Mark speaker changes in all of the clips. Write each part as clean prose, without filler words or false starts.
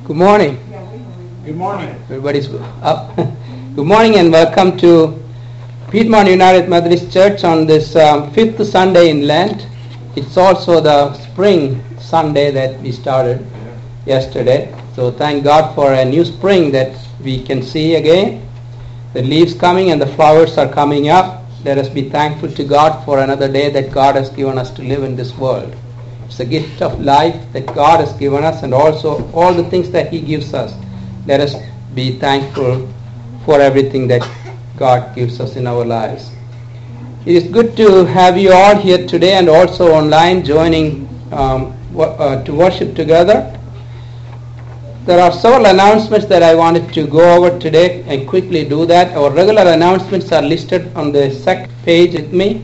Speaker 1: Good morning.
Speaker 2: Good morning.
Speaker 1: Everybody's up. Good morning and welcome to Piedmont United Methodist Church on this fifth Sunday in Lent. It's also the spring Sunday that we started yesterday. So thank God for a new spring that we can see again. The leaves coming and the flowers are coming up. Let us be thankful to God for another day that God has given us to live in this world. It's a gift of life that God has given us, and also all the things that He gives us. Let us be thankful for everything that God gives us in our lives. It is good to have you all here today and also online joining to worship together. There are several announcements that I wanted to go over today and quickly do that. Our regular announcements are listed on the second page with me.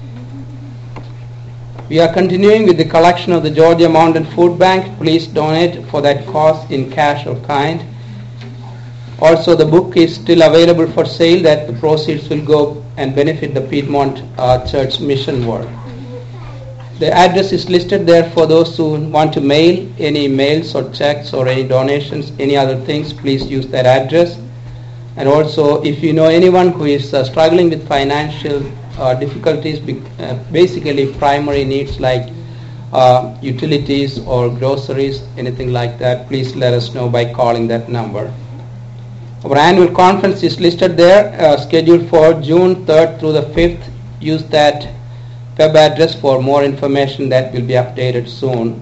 Speaker 1: We are continuing with the collection of the Georgia Mountain Food Bank. Please donate for that cause in cash or kind. Also, the book is still available for sale, that the proceeds will go and benefit the Piedmont Church mission work. The address is listed there for those who want to mail any mails or checks or any donations, any other things, please use that address. And also, if you know anyone who is struggling with financial difficulties, basically primary needs like utilities or groceries, anything like that, please let us know by calling that number. Our annual conference is listed there, scheduled for June 3rd through the 5th. Use that web address for more information. That will be updated soon.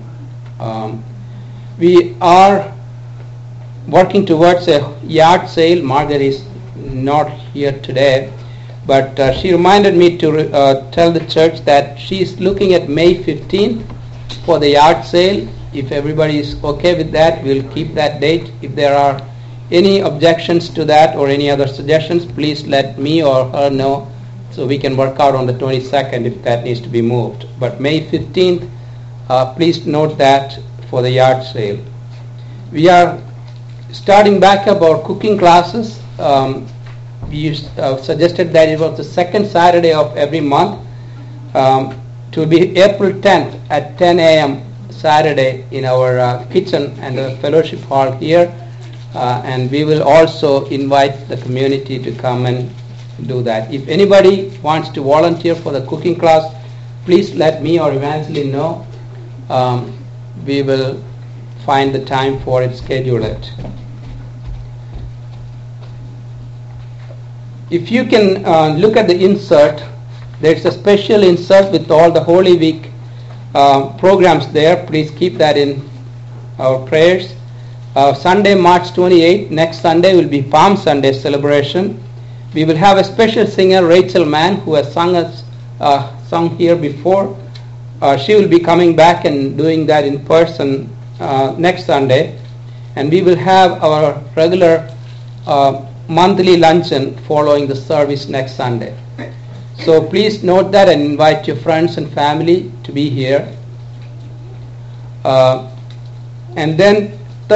Speaker 1: We are working towards a yard sale. Margaret is not here today, but she reminded me to tell the church that she is looking at May 15th for the yard sale. If everybody is okay with that, we'll keep that date. If there are any objections to that or any other suggestions, please let me or her know so we can work out on the 22nd if that needs to be moved. But May 15th, please note that for the yard sale. We are starting back up our cooking classes. We suggested that it was the second Saturday of every month. To be April 10th at 10 a.m. Saturday in our kitchen and the fellowship hall here. And we will also invite the community to come and do that. If anybody wants to volunteer for the cooking class, please let me or Evangeline know. We will find the time for it, schedule it. If you can look at the insert, there's a special insert with all the Holy Week programs there. Please keep that in our prayers. Sunday, March 28th, next Sunday will be Palm Sunday celebration. We will have a special singer, Rachel Mann, who has sung here before. She will be coming back and doing that in person next Sunday. And we will have our regular monthly luncheon following the service next Sunday. So please note that and invite your friends and family to be here. And then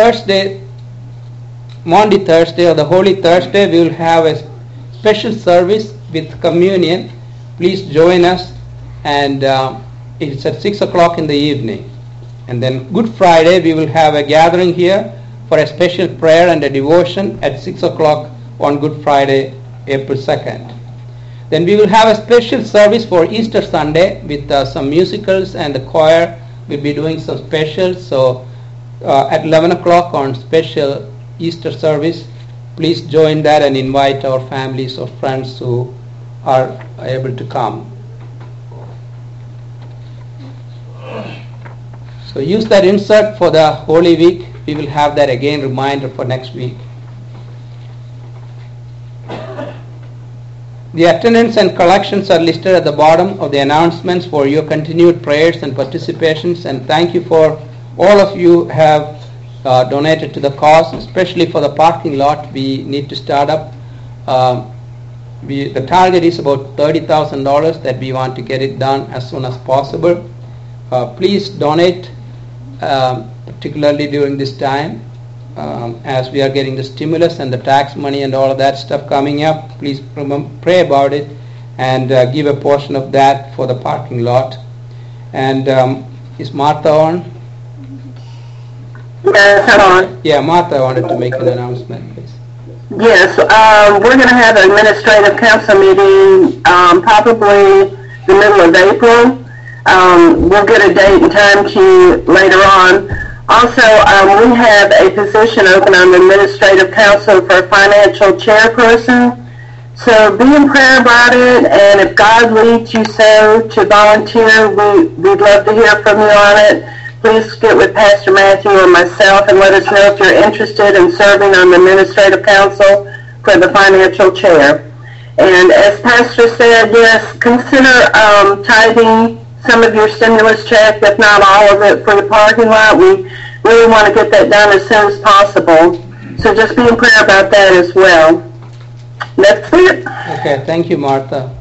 Speaker 1: Maundy Thursday or the Holy Thursday, we will have a special service with communion. Please join us, and it's at 6 o'clock in the evening. And then Good Friday, we will have a gathering here for a special prayer and a devotion at 6 o'clock on Good Friday, April 2nd. Then we will have a special service for Easter Sunday with some musicals, and the choir will be doing some specials. So at 11 o'clock on special Easter service, please join that and invite our families or friends who are able to come. So use that insert for the Holy Week. We will have that again, reminder for next week. The attendance and collections are listed at the bottom of the announcements for your continued prayers and participations, and thank you for all of you have donated to the cause, especially for the parking lot. We need to start up. The target is about $30,000 that we want to get it done as soon as possible. Please donate, particularly during this time, as we are getting the stimulus and the tax money and all of that stuff coming up. Please pray about it and give a portion of that for the parking lot. And is Martha on?
Speaker 2: Yes, hold on.
Speaker 1: Yeah, Martha wanted to make an announcement, please.
Speaker 2: Yes, we're going to have an administrative council meeting probably the middle of April. We'll get a date and time to you later on. Also, we have a position open on the administrative council for a financial chairperson. So be in prayer about it, and if God leads you so to volunteer, we'd love to hear from you on it. Please get with Pastor Matthew or myself and let us know if you're interested in serving on the administrative council for the financial chair. And as Pastor said, yes, consider tithing some of your stimulus check, if not all of it, for the parking lot. We really want to get that done as soon as possible. So just be in prayer about that as well. That's it.
Speaker 1: Okay, thank you, Martha.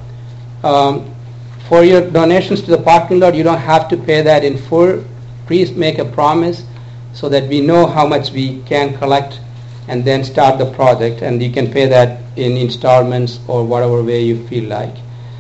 Speaker 1: For your donations to the parking lot, you don't have to pay that in full. Please make a promise so that we know how much we can collect and then start the project, and you can pay that in installments or whatever way you feel like.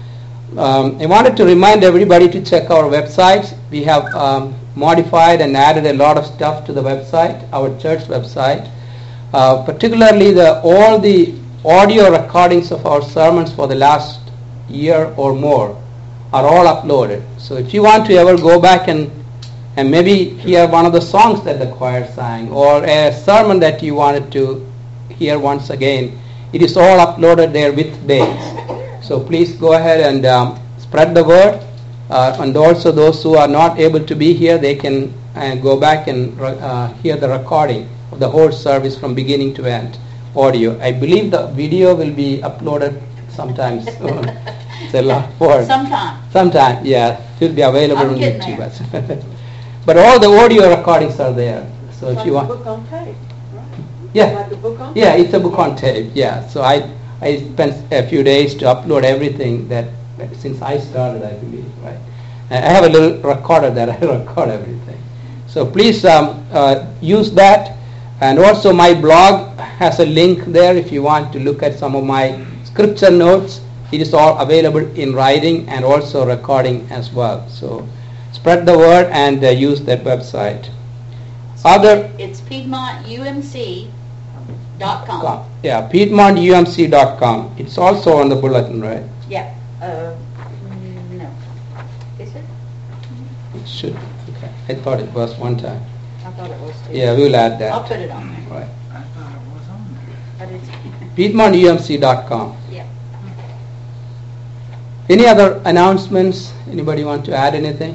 Speaker 1: I wanted to remind everybody to check our websites. We have modified and added a lot of stuff to the website, our church website. Particularly all the audio recordings of our sermons for the last year or more are all uploaded. So if you want to ever go back and maybe hear one of the songs that the choir sang, or a sermon that you wanted to hear once again, it is all uploaded there with dates. So please go ahead and spread the word. And also those who are not able to be here, they can go back and hear the recording of the whole service from beginning to end, audio. I believe the video will be uploaded sometime soon. It's a lot of work. Sometime, yeah. It will be available on YouTube. But all the audio recordings are there. So if you want,
Speaker 3: book on tape, right?
Speaker 1: Yeah,
Speaker 3: like a book on
Speaker 1: yeah, it's a book on tape. Yeah. So I spent a few days to upload everything that since I started, I believe, right? And I have a little recorder that I record everything. So please use that. And also my blog has a link there if you want to look at some of my scripture notes. It is all available in writing and also recording as well. So spread the word and use that website.
Speaker 4: It's PiedmontUMC.com.
Speaker 1: Yeah, PiedmontUMC.com. It's also on the bulletin, right?
Speaker 4: Yeah. No. Is it?
Speaker 1: It should. Okay. I thought it was one time.
Speaker 4: I thought it was too.
Speaker 1: Yeah, we'll add that.
Speaker 4: I'll put it on there.
Speaker 1: Right.
Speaker 5: I thought it was on there.
Speaker 1: PiedmontUMC.com.
Speaker 4: Yeah.
Speaker 1: Any other announcements? Anybody want to add anything?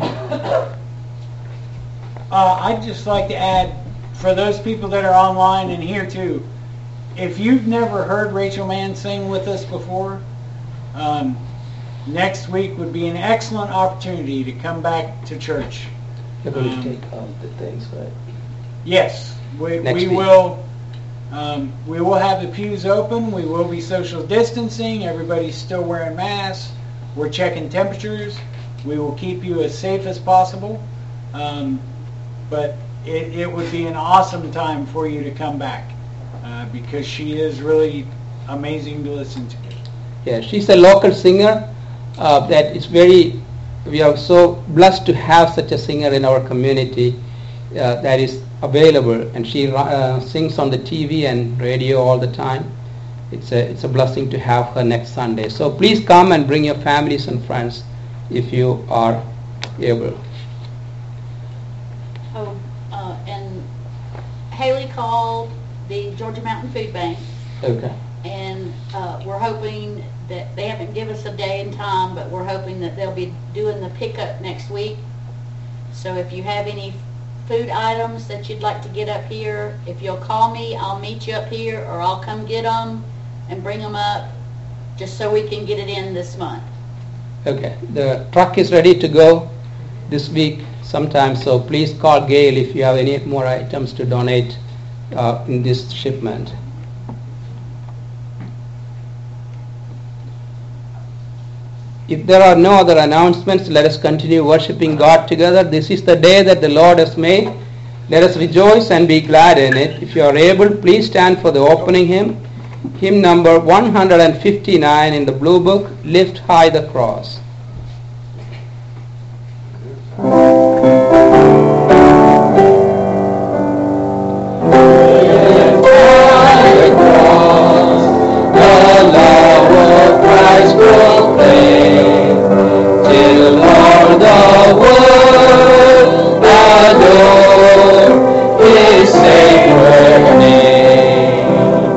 Speaker 5: I'd just like to add, for those people that are online and here too, if you've never heard Rachel Mann sing with us before, next week would be an excellent opportunity to come back to church.
Speaker 1: You're going to take out the things, right?
Speaker 5: Yes, we
Speaker 1: week.
Speaker 5: will. We will have the pews open. We will be social distancing. Everybody's still wearing masks. We're checking temperatures. We will keep you as safe as possible. But it would be an awesome time for you to come back because she is really amazing to listen to.
Speaker 1: Yeah, she's a local singer. That is we are so blessed to have such a singer in our community that is available, and she sings on the TV and radio all the time. It's a blessing to have her next Sunday. So please come and bring your families and friends if you are able.
Speaker 4: Oh, and Haley called the Georgia Mountain Food Bank.
Speaker 1: Okay.
Speaker 4: And we're hoping that they haven't given us a day and time, but we're hoping that they'll be doing the pickup next week. So if you have any food items that you'd like to get up here, if you'll call me, I'll meet you up here, or I'll come get them and bring them up, just so we can get it in this month.
Speaker 1: Okay. The truck is ready to go this week sometime, so please call Gail if you have any more items to donate in this shipment. If there are no other announcements, let us continue worshiping God together. This is the day that the Lord has made. Let us rejoice and be glad in it. If you are able, please stand for the opening hymn. Hymn number 159 in the Blue Book, Lift High the Cross. His sacred name.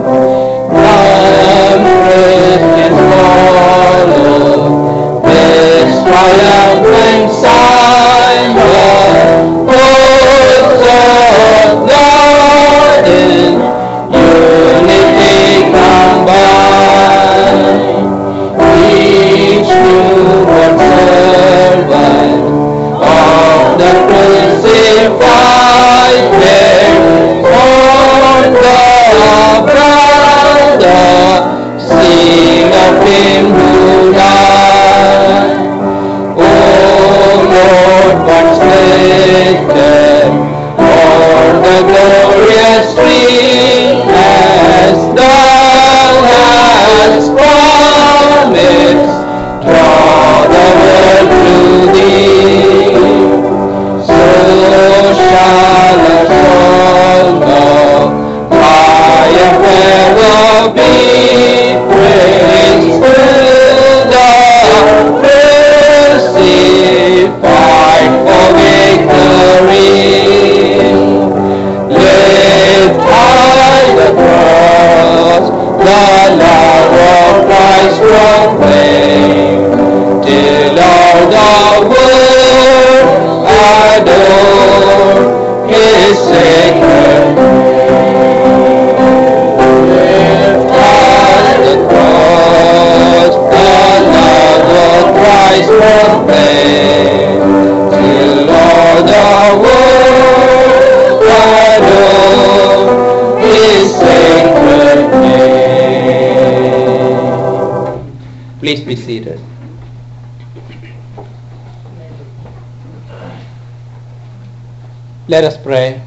Speaker 1: Come, Christians, follow this triumphant sign. The hosts of God in unity combined. Each newborn servant of the crucified bears on the brow the seal of Him who died. O Lord, once lifted o'er the glorious stream, as Thou hast promised, draw the world to Thee. So shall our song of triumph ever be, praise to the crucified for victory. Lift high the cross, the love of Christ proclaim, till all the world adore His sacred name. Lift high the cross, the love of Christ proclaim, till all the world adore His sacred name. Please be seated. Let us pray.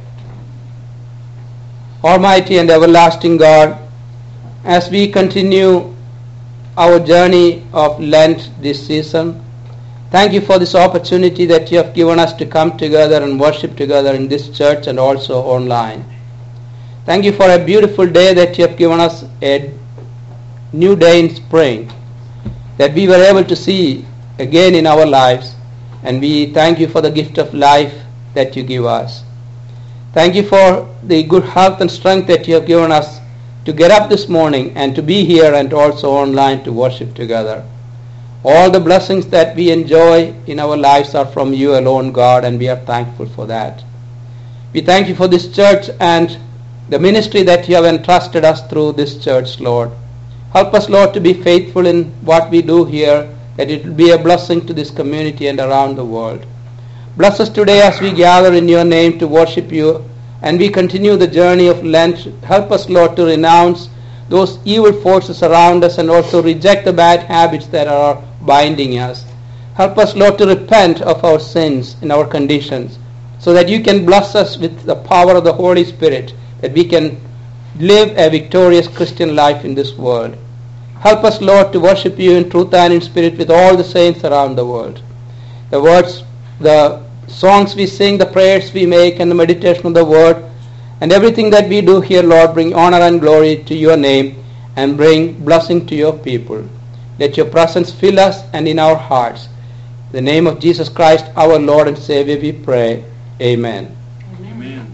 Speaker 1: Almighty and everlasting God, as we continue our journey of Lent this season, thank you for this opportunity that you have given us to come together and worship together in this church and also online. Thank you for a beautiful day that you have given us, a new day in spring, that we were able to see again in our lives, and we thank you for the gift of life that you give us. Thank you for the good health and strength that you have given us to get up this morning and to be here and also online to worship together. All the blessings that we enjoy in our lives are from you alone, God, and we are thankful for that. We thank you for this church and the ministry that you have entrusted us through this church, Lord. Help us, Lord, to be faithful in what we do here, that it will be a blessing to this community and around the world. Bless us today as we gather in your name to worship you, and we continue the journey of Lent. Help us, Lord, to renounce those evil forces around us and also reject the bad habits that are binding us. Help us, Lord, to repent of our sins and our conditions, so that you can bless us with the power of the Holy Spirit, that we can live a victorious Christian life in this world. Help us, Lord, to worship you in truth and in spirit with all the saints around the world. The words, the songs we sing, the prayers we make, and the meditation of the word, and everything that we do here, Lord, bring honor and glory to your name and bring blessing to your people. Let your presence fill us and in our hearts. In the name of Jesus Christ, our Lord and Savior, we pray. Amen.
Speaker 5: Amen.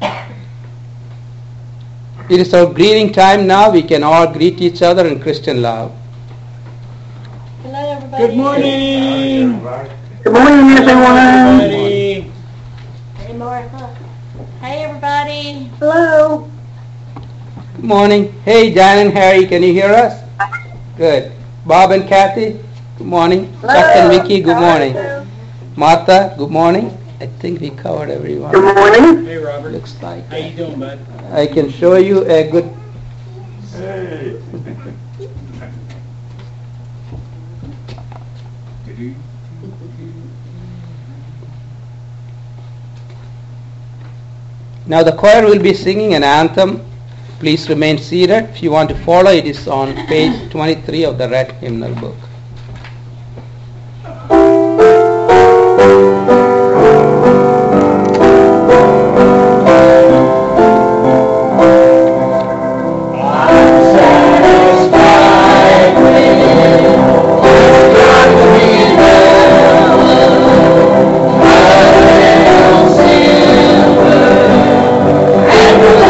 Speaker 1: It is our greeting time now. We can all greet each other in Christian love.
Speaker 4: Hello, everybody.
Speaker 5: Good morning.
Speaker 2: Good morning, everyone.
Speaker 5: Everybody.
Speaker 4: Hey, Martha. Hey, everybody.
Speaker 2: Hello.
Speaker 1: Good morning. Hey, Jan and Harry, can you hear us? Good. Bob and Kathy, good morning. Chuck and Vicky, good morning. Martha, good morning. I think we covered everyone.
Speaker 2: Good morning.
Speaker 5: Hey, Robert.
Speaker 1: Looks like
Speaker 5: How you doing, bud?
Speaker 1: I can show you a good... Now the choir will be singing an anthem. Please remain seated. If you want to follow, it is on page 23 of the Red Hymnal Book.
Speaker 3: And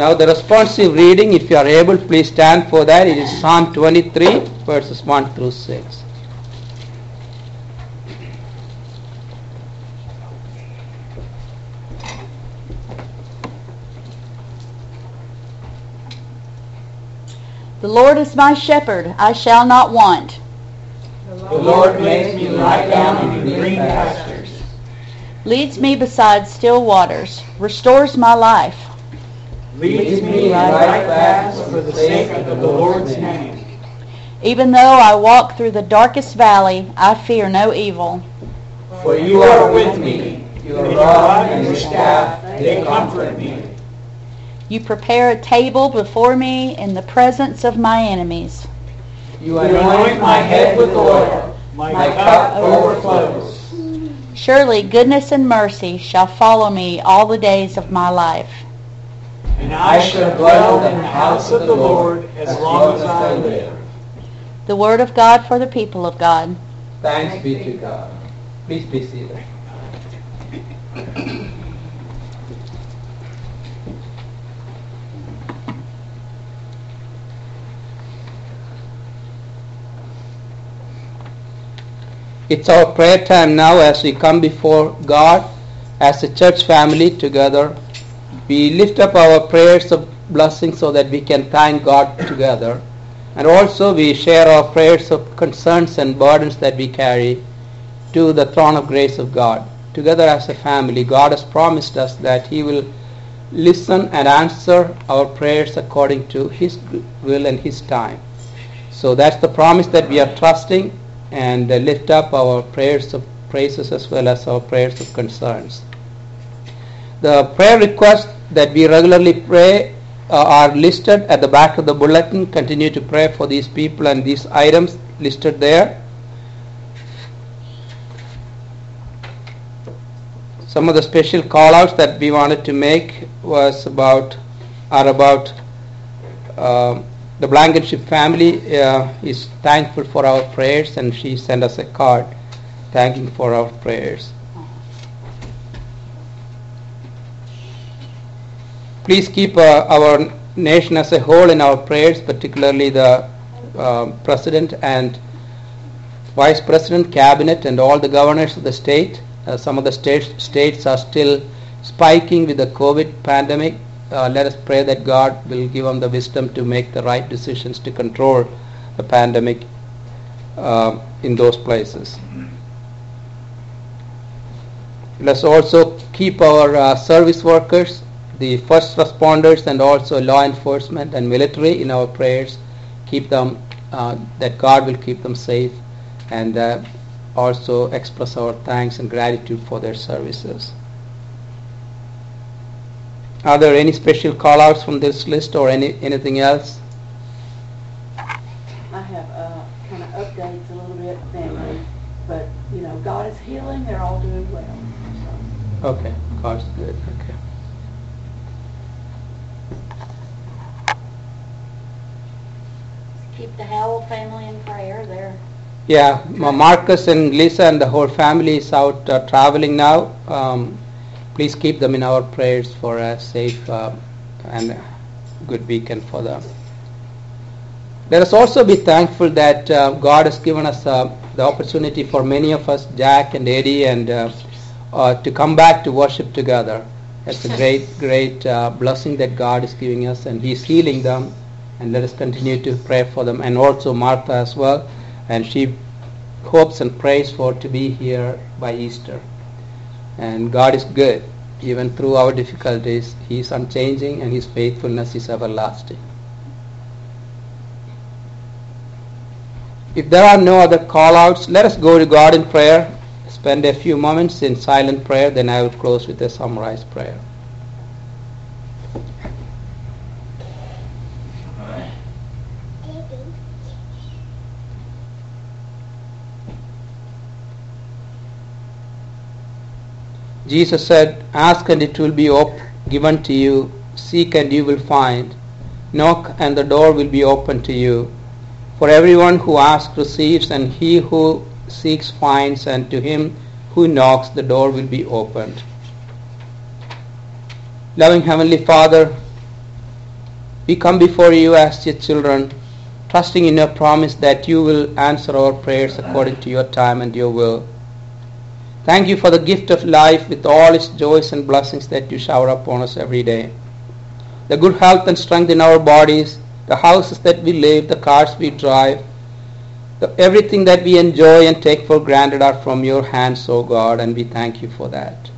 Speaker 1: Now the responsive reading, if you are able, please stand for that. It is Psalm 23, verses 1 through 6.
Speaker 4: The Lord is my shepherd, I shall not want.
Speaker 5: The Lord makes me lie down in green pastures.
Speaker 4: Leads me beside still waters, restores my life.
Speaker 5: Leads me in right paths for the sake of the Lord's name.
Speaker 4: Even though I walk through the darkest valley, I fear no evil.
Speaker 5: For you are with me. Your rod and your staff, they comfort me.
Speaker 4: You prepare a table before me in the presence of my enemies.
Speaker 5: You anoint my head with oil. My cup overflows.
Speaker 4: Surely goodness and mercy shall follow me all the days of my life.
Speaker 5: And I shall dwell in the house of the Lord as long as I live.
Speaker 4: The word of God for the people of God.
Speaker 1: Thanks be to God. Please be seated. It's our prayer time now as we come before God as a church family together. We lift up our prayers of blessing so that we can thank God together. And also we share our prayers of concerns and burdens that we carry to the throne of grace of God. Together as a family, God has promised us that He will listen and answer our prayers according to His will and His time. So that's the promise that we are trusting, and lift up our prayers of praises as well as our prayers of concerns. The prayer requests that we regularly pray are listed at the back of the bulletin. Continue to pray for these people and these items listed there. Some of the special call-outs that we wanted to make are about the Blankenship family is thankful for our prayers, and she sent us a card thanking for our prayers. Please keep our nation as a whole in our prayers, particularly the President and Vice President, Cabinet, and all the governors of the state. Some of the states are still spiking with the COVID pandemic. Let us pray that God will give them the wisdom to make the right decisions to control the pandemic in those places. Let's also keep our service workers, the first responders, and also law enforcement and military in our prayers. Keep them, that God will keep them safe, and also express our thanks and gratitude for their services. Are there any special call-outs from this list or anything else?
Speaker 3: I have kind of updates a little bit, family, but God is healing. They're all doing well. So.
Speaker 1: Okay, God's good. Okay.
Speaker 4: Keep the Howell family in prayer.
Speaker 1: Yeah, Marcus and Lisa and the whole family is out traveling now. Please keep them in our prayers for a safe and good weekend for them. Let us also be thankful that God has given us the opportunity for many of us, Jack and Eddie, and to come back to worship together. It's a great blessing that God is giving us, and He's healing them, and let us continue to pray for them. And also Martha as well, and she hopes and prays to be here by Easter. And God is good. Even through our difficulties, He is unchanging, and His faithfulness is everlasting. If there are no other call-outs, let us go to God in prayer. Spend a few moments in silent prayer, then I will close with a summarized prayer. Jesus said, "Ask and it will be given to you. Seek and you will find. Knock and the door will be opened to you. For everyone who asks receives, and he who seeks finds, and to him who knocks the door will be opened." Loving Heavenly Father, We come before you as your children, trusting in your promise that you will answer our prayers according to your time and your will. Thank you for the gift of life with all its joys and blessings that you shower upon us every day. The good health and strength in our bodies, the houses that we live, the cars we drive, everything that we enjoy and take for granted are from your hands, O God, and we thank you for that.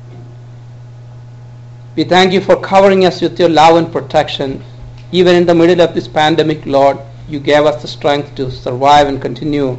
Speaker 1: We thank you for covering us with your love and protection. Even in the middle of this pandemic, Lord, you gave us the strength to survive and continue.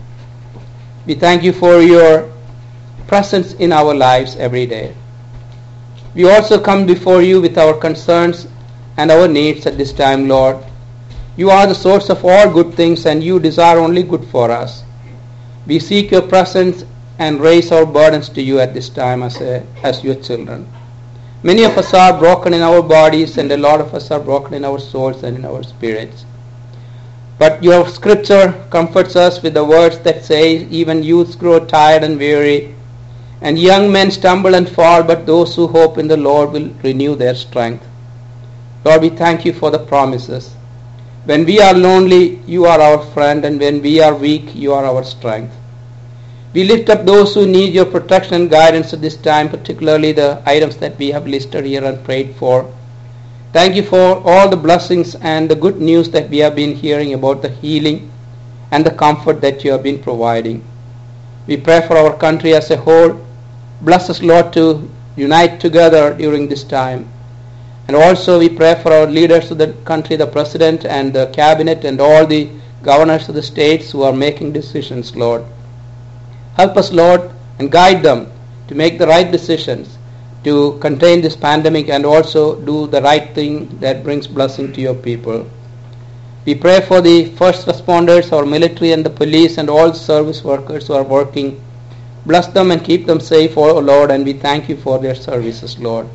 Speaker 1: We thank you for your presence in our lives every day. We also come before you with our concerns and our needs at this time, Lord. You are the source of all good things and you desire only good for us. We seek your presence and raise our burdens to you at this time as your children. Many of us are broken in our bodies and a lot of us are broken in our souls and in our spirits. But your scripture comforts us with the words that say, even youths grow tired and weary, and young men stumble and fall, but those who hope in the Lord will renew their strength. Lord, we thank you for the promises. When we are lonely, you are our friend, and when we are weak, you are our strength. We lift up those who need your protection and guidance at this time, particularly the items that we have listed here and prayed for. Thank you for all the blessings and the good news that we have been hearing about the healing and the comfort that you have been providing. We pray for our country as a whole. Bless us, Lord, to unite together during this time. And also we pray for our leaders of the country, the President and the Cabinet and all the governors of the states who are making decisions, Lord. Help us, Lord, and guide them to make the right decisions to contain this pandemic and also do the right thing that brings blessing to your people. We pray for the first responders, our military and the police and all service workers who are working. Bless them and keep them safe, O Lord, and we thank you for their services, Lord.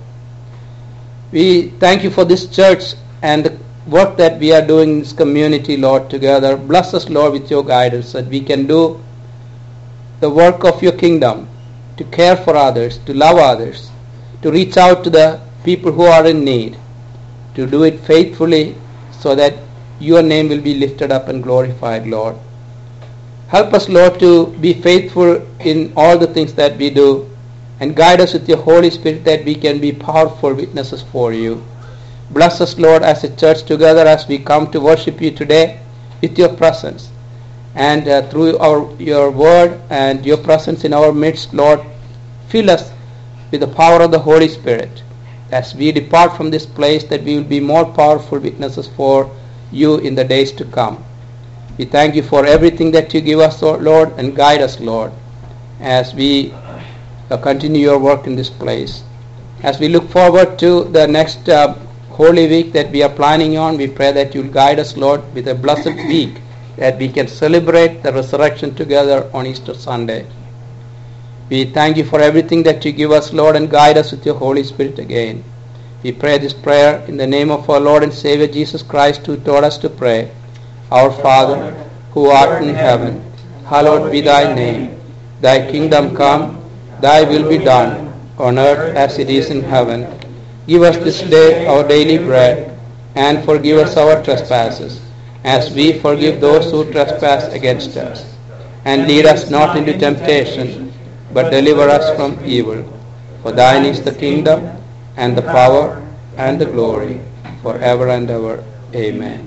Speaker 1: We thank you for this church and the work that we are doing in this community, Lord, together. Bless us, Lord, with your guidance that we can do the work of your kingdom, to care for others, to love others, to reach out to the people who are in need, to do it faithfully so that your name will be lifted up and glorified, Lord. Help us, Lord, to be faithful in all the things that we do and guide us with your Holy Spirit that we can be powerful witnesses for you. Bless us, Lord, as a church together as we come to worship you today with your presence. And through your word and your presence in our midst, Lord, fill us with the power of the Holy Spirit. As we depart from this place, that we will be more powerful witnesses for you in the days to come. We thank you for everything that you give us, Lord, and guide us, Lord, as we continue your work in this place. As we look forward to the next Holy Week that we are planning on, we pray that you will guide us, Lord, with a blessed week, that we can celebrate the resurrection together on Easter Sunday. We thank you for everything that you give us, Lord, and guide us with your Holy Spirit again. We pray this prayer in the name of our Lord and Savior Jesus Christ, who taught us to pray. Our Father, who art in heaven, hallowed be thy name. Thy kingdom come, thy will be done, on earth as it is in heaven. Give us this day our daily bread, and forgive us our trespasses, as we forgive those who trespass against us. And lead us not into temptation, but deliver us from evil. For thine is the kingdom, and the power, and the glory, forever and ever. Amen.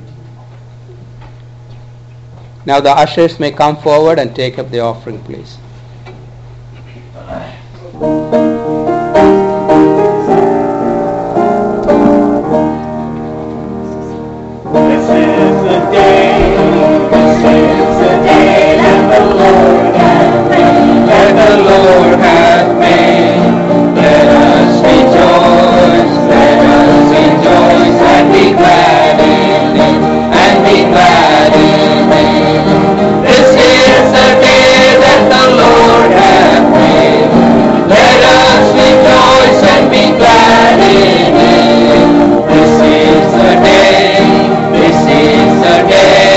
Speaker 1: Now the ushers may come forward and take up the offering, please.
Speaker 6: This is the day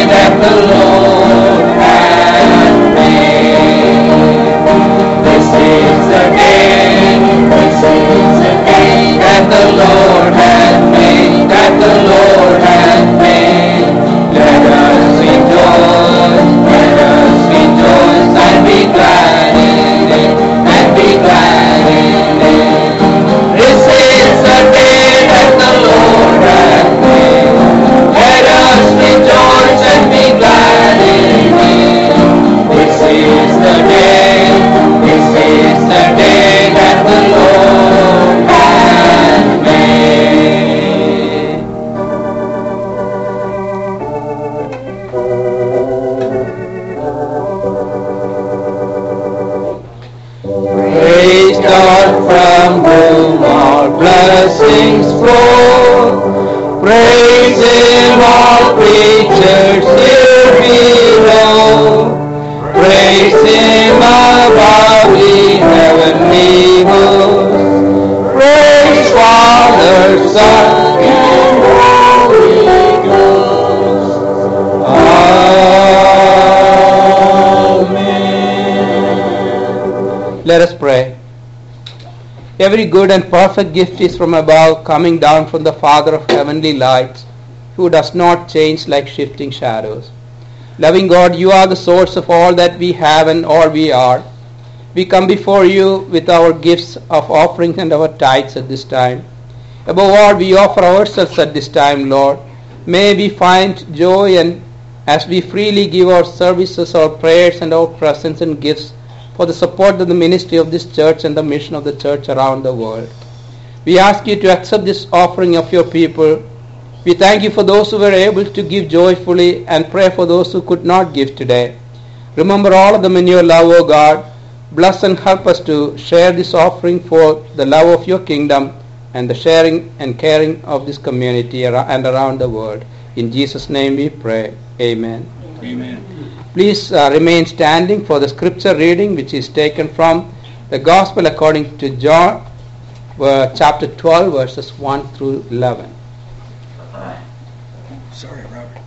Speaker 1: Let us pray. Every good and perfect gift is from above, coming down from the Father of heavenly lights, who does not change like shifting shadows. Loving God, you are the source of all that we have and all we are. We come before you with our gifts of offerings and our tithes at this time. Above all, we offer ourselves at this time, Lord. May we find joy and as we freely give our services, our prayers and our presence and gifts for the support of the ministry of this church and the mission of the church around the world. We ask you to accept this offering of your people. We thank you for those who were able to give joyfully and pray for those who could not give today. Remember all of them in your love, O God. Bless and help us to share this offering for the love of your kingdom and the sharing and caring of this community and around the world. In Jesus' name we pray. Amen.
Speaker 5: Amen.
Speaker 1: Please remain standing for the scripture reading, which is taken from the Gospel according to John, chapter 12, verses 1 through 11.
Speaker 5: Sorry, Robert.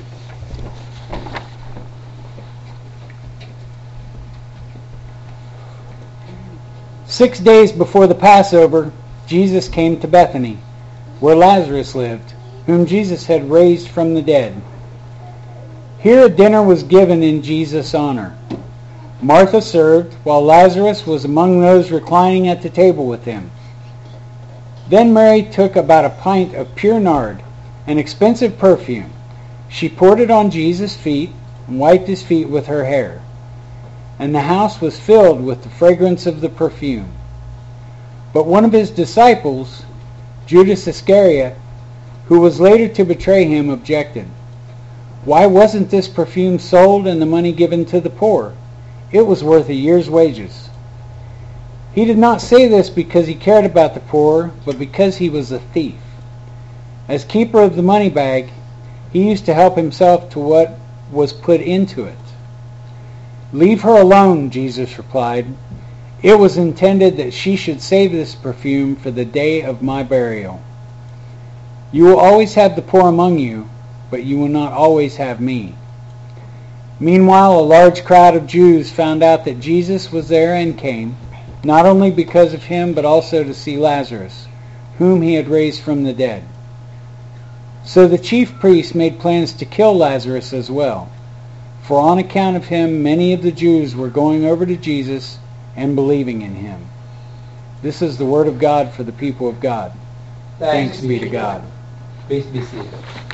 Speaker 5: "6 days before the Passover, Jesus came to Bethany, where Lazarus lived, whom Jesus had raised from the dead. Here a dinner was given in Jesus' honor. Martha served, while Lazarus was among those reclining at the table with him. Then Mary took about a pint of pure nard, an expensive perfume. She poured it on Jesus' feet and wiped his feet with her hair. And the house was filled with the fragrance of the perfume. But one of his disciples, Judas Iscariot, who was later to betray him, objected. 'Why wasn't this perfume sold and the money given to the poor? It was worth a year's wages.' He did not say this because he cared about the poor, but because he was a thief. As keeper of the money bag, he used to help himself to what was put into it." "Leave her alone," Jesus replied. "It was intended that she should save this perfume for the day of my burial. You will always have the poor among you, but you will not always have me." Meanwhile, a large crowd of Jews found out that Jesus was there and came, not only because of him, but also to see Lazarus, whom he had raised from the dead. So the chief priests made plans to kill Lazarus as well, for on account of him many of the Jews were going over to Jesus and believing in him. This is the word of God for the people of God. Thanks be to God.
Speaker 1: Please be seated.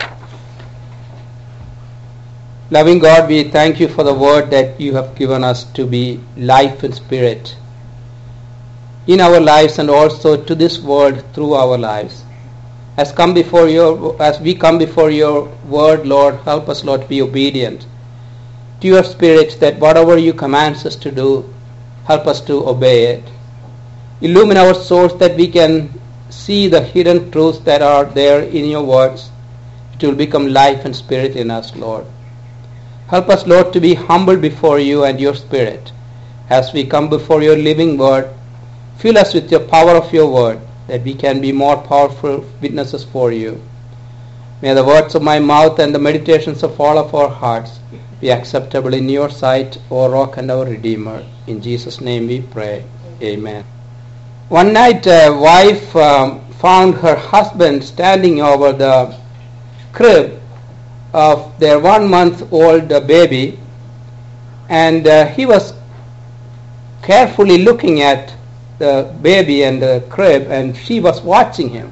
Speaker 1: Loving God, we thank you for the word that you have given us to be life and spirit in our lives and also to this world through our lives. As we come before your word, Lord, help us, Lord, to be obedient to your spirit, that whatever you command us to do, help us to obey it. Illumine our souls that we can see the hidden truths that are there in your words. It will become life and spirit in us, Lord. Help us, Lord, to be humble before you and your spirit. As we come before your living word, fill us with your power of your word, that we can be more powerful witnesses for you. May the words of my mouth and the meditations of all of our hearts be acceptable in your sight, O Rock and our Redeemer. In Jesus' name we pray. Amen. One night a wife found her husband standing over the crib of their 1-month-old baby, and he was carefully looking at the baby and the crib, and she was watching him.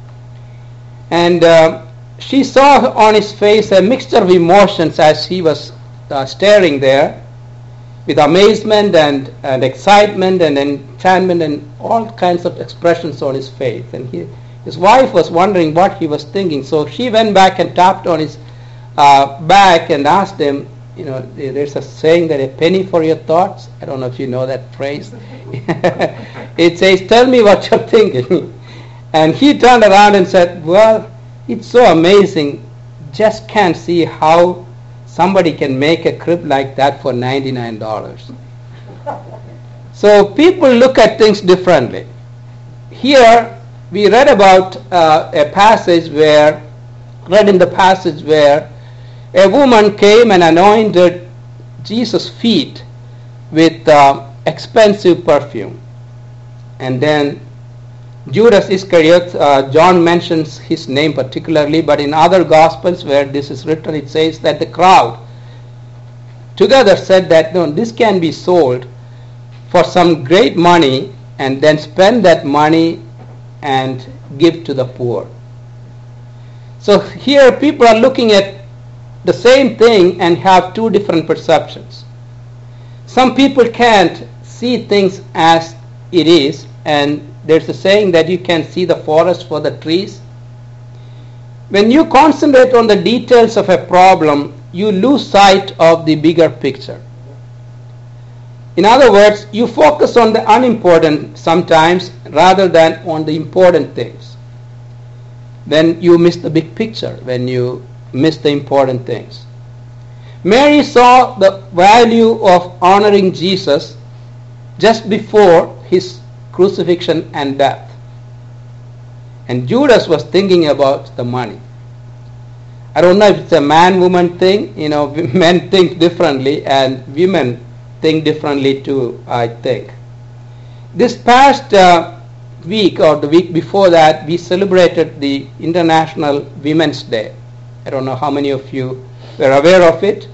Speaker 1: And she saw on his face a mixture of emotions as he was staring there, with amazement and excitement and enchantment and all kinds of expressions on his face. And his wife was wondering what he was thinking. So she went back and tapped on his back and asked him, you know, there's a saying that a penny for your thoughts. I don't know if you know that phrase. It says, tell me what you're thinking. And he turned around and said, well, it's so amazing. Just can't see how somebody can make a crib like that for $99. So people look at things differently. Here we read about a passage where a woman came and anointed Jesus' feet with expensive perfume. And then Judas Iscariot, John mentions his name particularly, but in other Gospels where this is written, it says that the crowd together said that no, this can be sold for some great money and then spend that money and give to the poor. So here people are looking at the same thing and have two different perceptions. Some people can't see things as it is, and there's a saying that you can see the forest for the trees. When you concentrate on the details of a problem, you lose sight of the bigger picture. In other words, you focus on the unimportant sometimes rather than on the important things. Then you miss the big picture, when you miss the important things. Mary saw the value of honoring Jesus just before his crucifixion and death. And Judas was thinking about the money. I don't know if it's a man-woman thing. Men think differently and women think differently too, I think. This past week or the week before that, we celebrated the International Women's Day. I don't know how many of you were aware of it.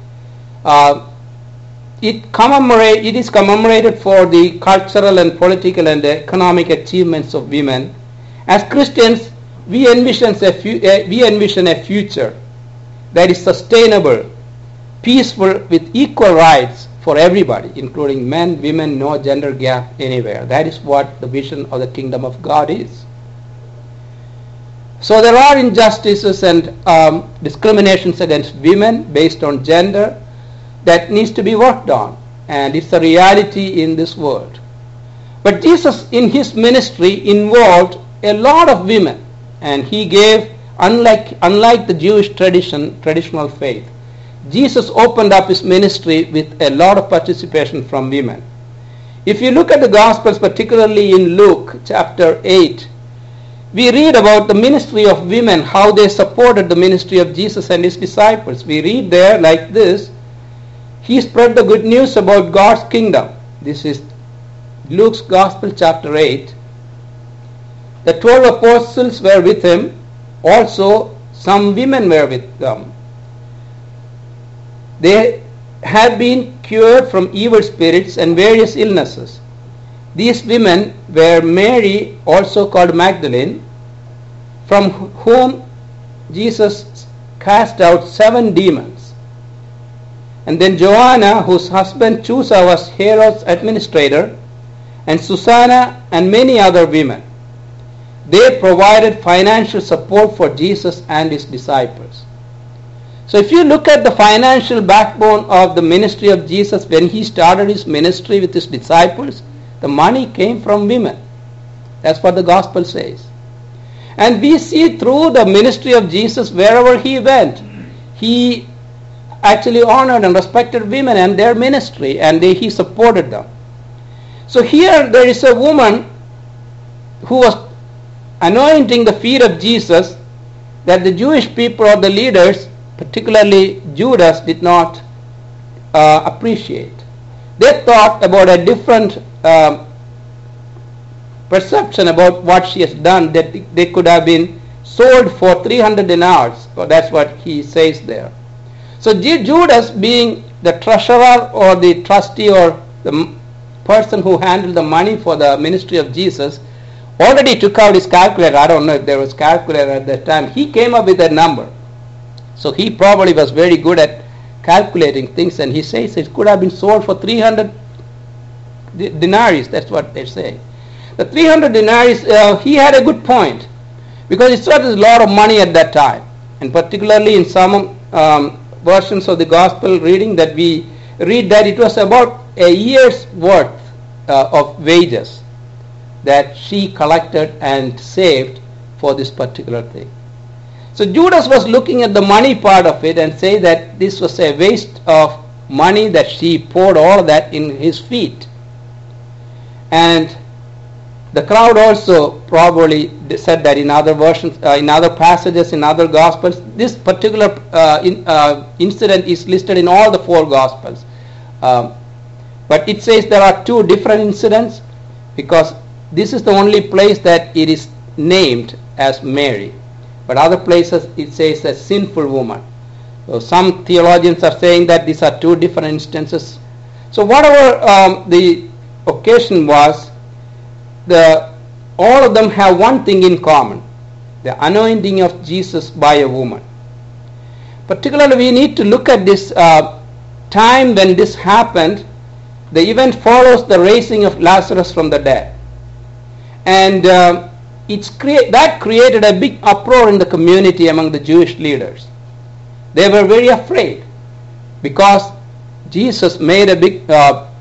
Speaker 1: It is commemorated for the cultural and political and economic achievements of women. As Christians, we envision a future that is sustainable, peaceful, with equal rights for everybody, including men, women, no gender gap anywhere. That is what the vision of the kingdom of God is. So there are injustices and discriminations against women based on gender that needs to be worked on, and it's a reality in this world. But Jesus in his ministry involved a lot of women, and he gave, unlike the Jewish traditional faith, Jesus opened up his ministry with a lot of participation from women. If you look at the Gospels, particularly in Luke chapter 8, we read about the ministry of women, how they supported the ministry of Jesus and his disciples. We read there like this: he spread the good news about God's kingdom. This is Luke's Gospel chapter 8. The 12 apostles were with him. Also, some women were with them. They had been cured from evil spirits and various illnesses. These women were Mary, also called Magdalene, from whom Jesus cast out 7 demons. And then Joanna, whose husband Chusa was Herod's administrator, and Susanna, and many other women. They provided financial support for Jesus and his disciples. So if you look at the financial backbone of the ministry of Jesus when he started his ministry with his disciples, the money came from women. That's what the gospel says. And we see through the ministry of Jesus, wherever he went, he actually honored and respected women and their ministry, and he supported them. So here there is a woman who was anointing the feet of Jesus that the Jewish people or the leaders, particularly Judas, did not appreciate. They thought about a different perception about what she has done, that they could have been sold for 300 dinars. So that's what he says there. So Judas, being the treasurer or the trustee or the person who handled the money for the ministry of Jesus, already took out his calculator. I don't know if there was calculator at that time. He came up with a number. So he probably was very good at calculating things, and he says it could have been sold for 300 denarii. That's what they say. The 300 denarii, he had a good point, because it's not a lot of money at that time. And particularly in some versions of the gospel reading that we read, that it was about a year's worth of wages that she collected and saved for this particular thing. So Judas was looking at the money part of it and say that this was a waste of money, that she poured all of that in his feet. And the crowd also probably said that in other versions, in other passages, in other Gospels. This particular incident is listed in all the 4 Gospels. But it says there are two different incidents, because this is the only place that it is named as Mary. But other places it says a sinful woman. So some theologians are saying that these are two different instances. So whatever the occasion was, all of them have one thing in common: the anointing of Jesus by a woman. Particularly, we need to look at this time when this happened. The event follows the raising of Lazarus from the dead. And that created a big uproar in the community among the Jewish leaders. They were very afraid because Jesus made a big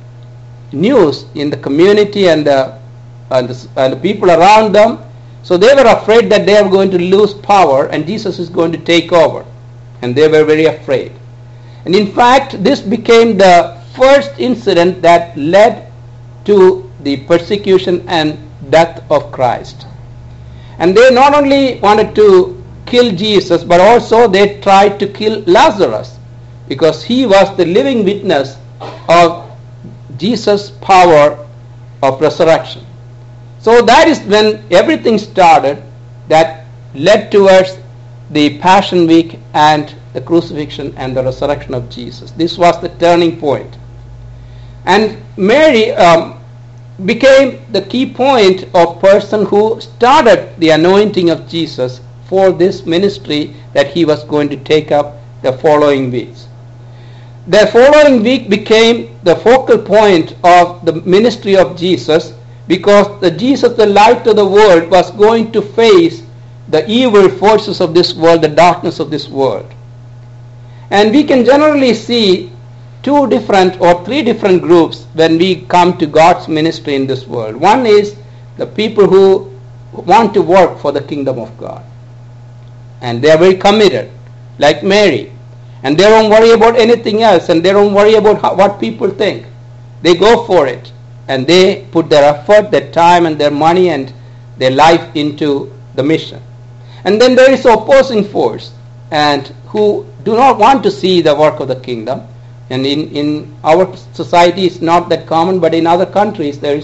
Speaker 1: news in the community and the people around them. So they were afraid that they are going to lose power and Jesus is going to take over. And they were very afraid. And in fact, this became the first incident that led to the persecution and death of Christ. And they not only wanted to kill Jesus, but also they tried to kill Lazarus, because he was the living witness of Jesus' power of resurrection. So that is when everything started that led towards the Passion Week and the crucifixion and the resurrection of Jesus. This was the turning point. And Mary became the key point of person who started the anointing of Jesus for this ministry that he was going to take up the following weeks. The following week became the focal point of the ministry of Jesus, because Jesus, the light of the world, was going to face the evil forces of this world, the darkness of this world. And we can generally see two different or three different groups when we come to God's ministry in this world. One is the people who want to work for the kingdom of God. And they are very committed, like Mary. And they don't worry about anything else, and they don't worry about what people think. They go for it. And they put their effort, their time, and their money and their life into the mission. And then there is opposing force, and who do not want to see the work of the kingdom. And in our society it's not that common, but in other countries there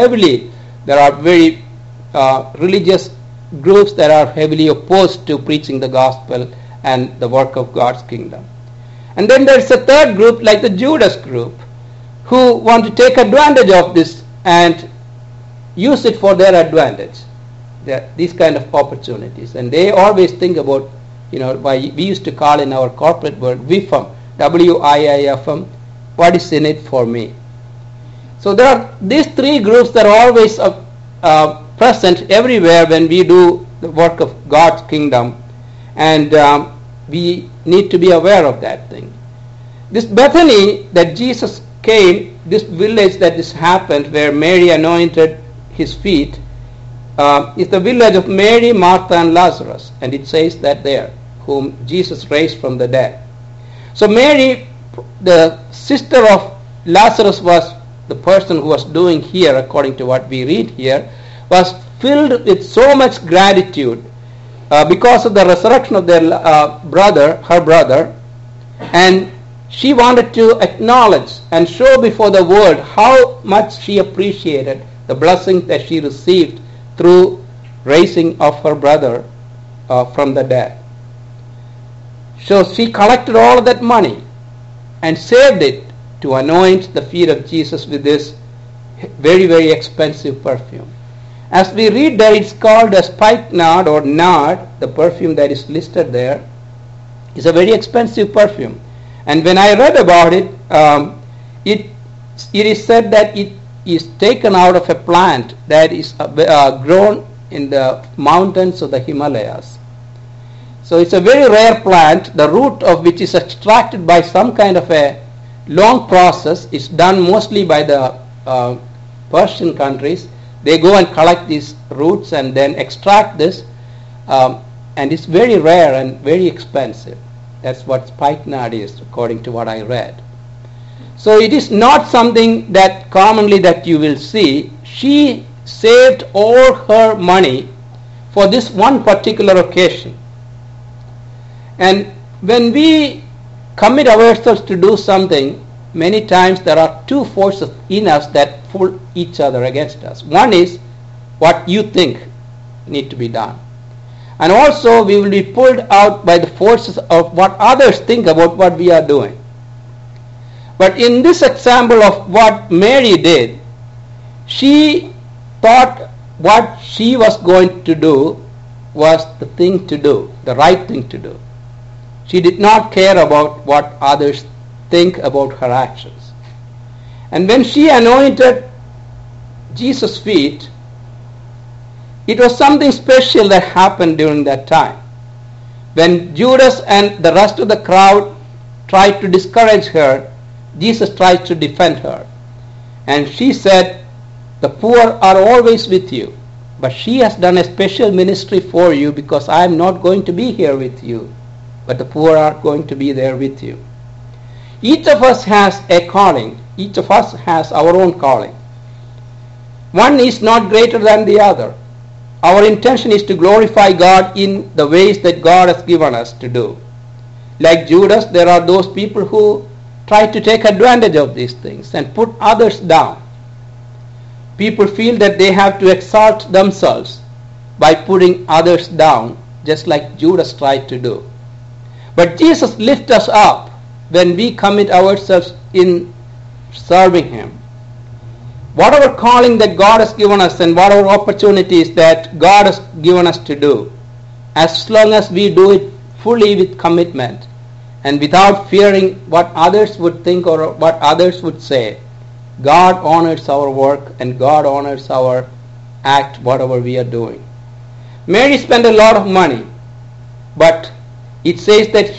Speaker 1: are very religious groups that are heavily opposed to preaching the gospel and the work of God's kingdom. And then there's a third group, like the Judas group, who want to take advantage of this and use it for their advantage. These kind of opportunities. And they always think about, we used to call in our corporate word WIFM, WIIFM, what is in it for me. So there are these three groups that are always present everywhere when we do the work of God's kingdom, and we need to be aware of that thing. This Bethany that Jesus came, this village that this happened, where Mary anointed his feet, is the village of Mary, Martha, and Lazarus, and it says that there, whom Jesus raised from the dead. So Mary, the sister of Lazarus, was the person who was doing here, according to what we read here, was filled with so much gratitude because of the resurrection of their her brother, and she wanted to acknowledge and show before the world how much she appreciated the blessing that she received through raising of her brother from the dead. So she collected all of that money and saved it to anoint the feet of Jesus with this very, very expensive perfume. As we read there, it's called a spikenard or nard. The perfume that is listed there is a very expensive perfume. And when I read about it, it is said that it is taken out of a plant that is grown in the mountains of the Himalayas. So it's a very rare plant, the root of which is extracted by some kind of a long process. It's done mostly by the Persian countries. They go and collect these roots and then extract this, and it's very rare and very expensive. That's what spikenard is, according to what I read. So it is not something that commonly that you will see. She saved all her money for this one particular occasion. And when we commit ourselves to do something, many times there are two forces in us that pull each other against us. One is what you think need to be done. And also we will be pulled out by the forces of what others think about what we are doing. But in this example of what Mary did, she thought what she was going to do was the thing to do, the right thing to do. She did not care about what others think about her actions. And when she anointed Jesus' feet, it was something special that happened during that time. When Judas and the rest of the crowd tried to discourage her, Jesus tried to defend her. And she said, "The poor are always with you, but she has done a special ministry for you because I am not going to be here with you, but the poor are going to be there with you." Each of us has a calling. Each of us has our own calling. One is not greater than the other. Our intention is to glorify God in the ways that God has given us to do. Like Judas, there are those people who try to take advantage of these things and put others down. People feel that they have to exalt themselves by putting others down, just like Judas tried to do. But Jesus lifts us up when we commit ourselves in serving Him. Whatever calling that God has given us and whatever opportunities that God has given us to do, as long as we do it fully with commitment and without fearing what others would think or what others would say, God honors our work and God honors our act, whatever we are doing. Mary spent a lot of money, but it says that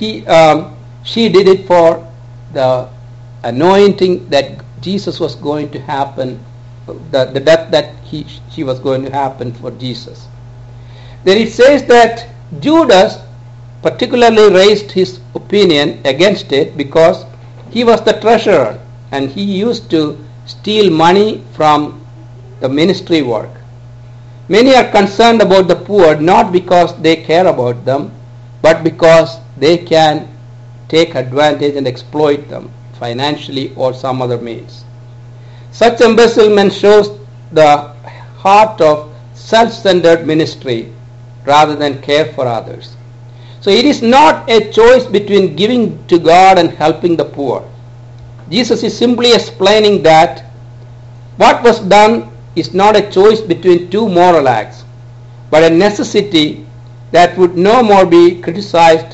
Speaker 1: she did it for the anointing that Jesus was going to happen, the death that she was going to happen for Jesus. Then it says that Judas particularly raised his opinion against it because he was the treasurer and he used to steal money from the ministry work. Many are concerned about the poor not because they care about them, but because they can take advantage and exploit them financially or some other means. Such embezzlement shows the heart of self-centered ministry rather than care for others. So it is not a choice between giving to God and helping the poor. Jesus is simply explaining that what was done is not a choice between two moral acts, but a necessity that would no more be criticized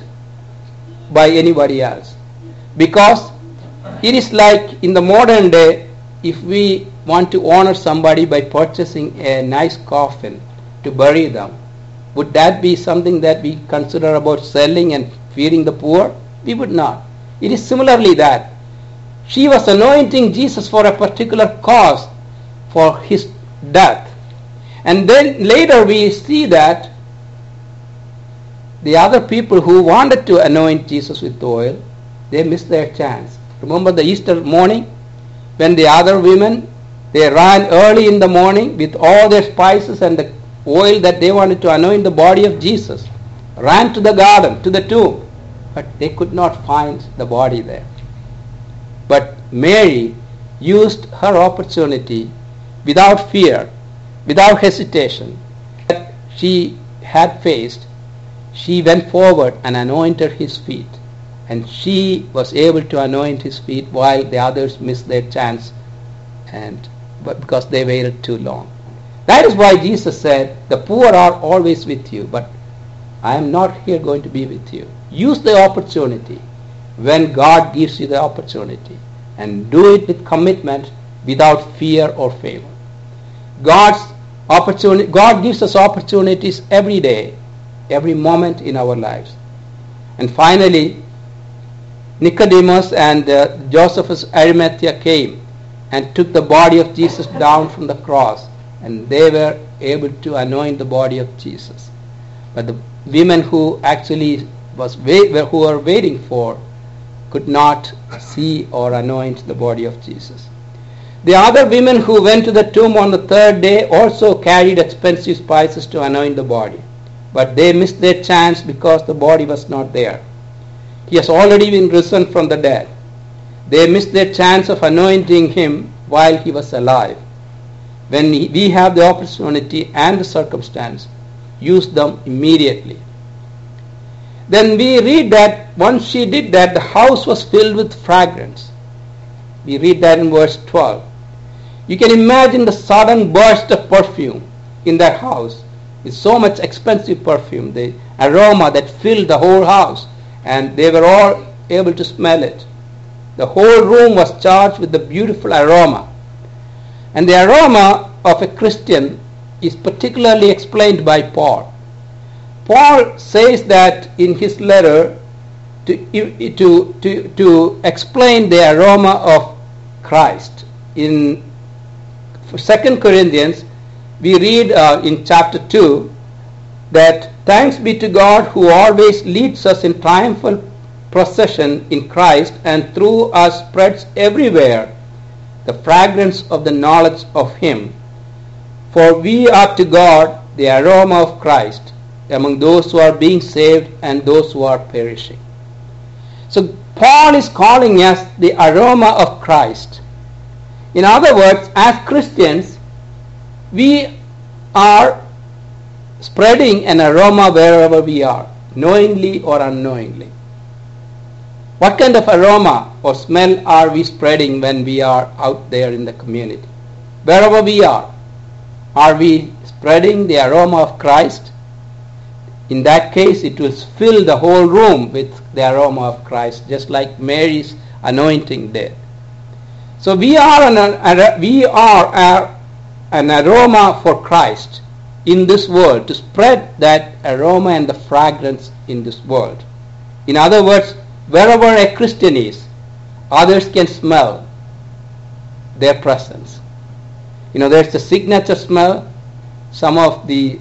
Speaker 1: by anybody else. Because it is like in the modern day, if we want to honor somebody by purchasing a nice coffin to bury them, would that be something that we consider about selling and feeding the poor? We would not. It is similarly that she was anointing Jesus for a particular cause, for his death. And then later we see that the other people who wanted to anoint Jesus with oil, they missed their chance. Remember the Easter morning when the other women, they ran early in the morning with all their spices and the oil that they wanted to anoint the body of Jesus, ran to the garden, to the tomb, but they could not find the body there. But Mary used her opportunity without fear, without hesitation that she had faced. She went forward and anointed his feet. And she was able to anoint his feet while the others missed their chance but because they waited too long. That is why Jesus said, "The poor are always with you, but I am not here going to be with you." Use the opportunity when God gives you the opportunity and do it with commitment without fear or favor. God gives us opportunities every day, every moment in our lives. And finally, Nicodemus and Joseph of Arimathea came and took the body of Jesus down from the cross, and they were able to anoint the body of Jesus. But the women who actually who were waiting for could not see or anoint the body of Jesus. The other women who went to the tomb on the third day also carried expensive spices to anoint the body, but they missed their chance because the body was not there. He has already been risen from the dead. They missed their chance of anointing him while he was alive. When we have the opportunity and the circumstance, use them immediately. Then we read that once she did that, the house was filled with fragrance. We read that in verse 12. You can imagine the sudden burst of perfume in that house. It's so much expensive perfume, the aroma that filled the whole house, and they were all able to smell it. The whole room was charged with the beautiful aroma. And the aroma of a Christian is particularly explained by Paul. Paul says that in his letter to explain the aroma of Christ. In 2 Corinthians, we read in chapter 2 that thanks be to God who always leads us in triumphal procession in Christ and through us spreads everywhere the fragrance of the knowledge of him. For we are to God the aroma of Christ among those who are being saved and those who are perishing. So Paul is calling us the aroma of Christ. In other words, as Christians, we are spreading an aroma wherever we are, knowingly or unknowingly. What kind of aroma or smell are we spreading when we are out there in the community? Wherever we are we spreading the aroma of Christ? In that case, it will fill the whole room with the aroma of Christ, just like Mary's anointing did. So we are an aroma for Christ in this world, to spread that aroma and the fragrance in this world. In other words, wherever a Christian is, others can smell their presence. There's the signature smell. Some of the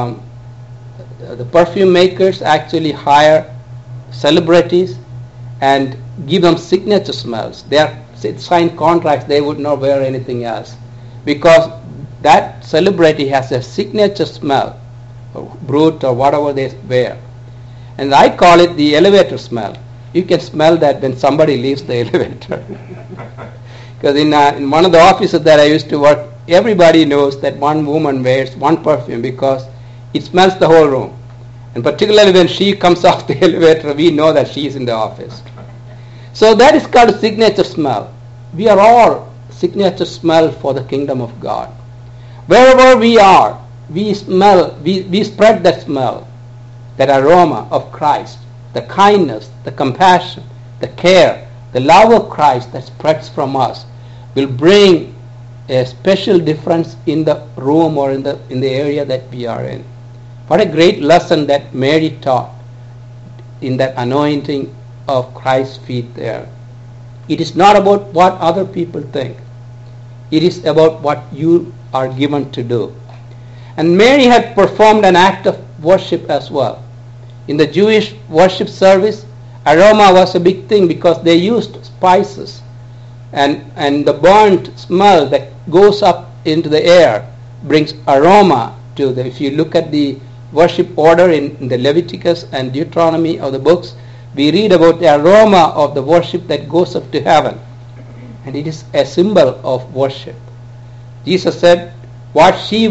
Speaker 1: perfume makers actually hire celebrities and give them signature smells. They are signed contracts, they would not wear anything else, because that celebrity has a signature smell, or brute or whatever they wear. And I call it the elevator smell. You can smell that when somebody leaves the elevator. Because in one of the offices that I used to work, everybody knows that one woman wears one perfume because it smells the whole room. And particularly when she comes off the elevator, we know that she is in the office. So that is called a signature smell. We are all signature smell for the kingdom of God. Wherever we are, we spread that smell, that aroma of Christ, the kindness, the compassion, the care, the love of Christ that spreads from us will bring a special difference in the room or in the area that we are in. What a great lesson that Mary taught in that anointing of Christ's feet there. It is not about what other people think. It is about what you are given to do. And Mary had performed an act of worship as well. In the Jewish worship service, aroma was a big thing because they used spices, and the burnt smell that goes up into the air brings aroma to them. If you look at the worship order in the Leviticus and Deuteronomy of the books, we read about the aroma of the worship that goes up to heaven, and it is a symbol of worship. Jesus said what she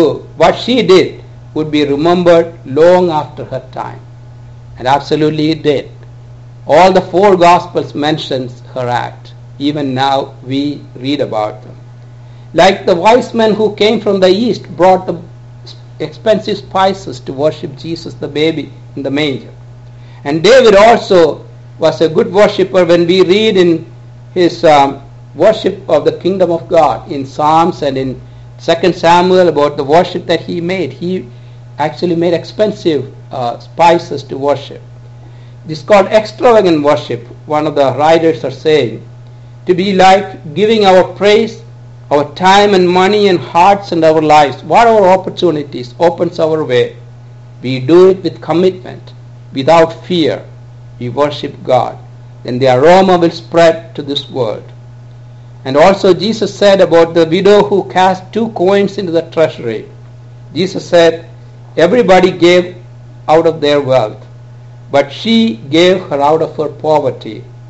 Speaker 1: did would be remembered long after her time, and absolutely it did. All the 4 Gospels mentions her act. Even now we read about them. Like the wise men who came from the east brought the expensive spices to worship Jesus, the baby in the manger. And David also was a good worshipper. When we read in his worship of the kingdom of God in Psalms and in 2 Samuel about the worship that he made, he actually made expensive spices to worship. This is called extravagant worship. One of the writers are saying, to be like giving our praise, our time and money and hearts and our lives, whatever opportunities opens our way, we do it with commitment, without fear. We worship God. Then the aroma will spread to this world. And also Jesus said about the widow who cast 2 coins into the treasury. Jesus said, everybody gave out of their wealth, but she gave her out of her poverty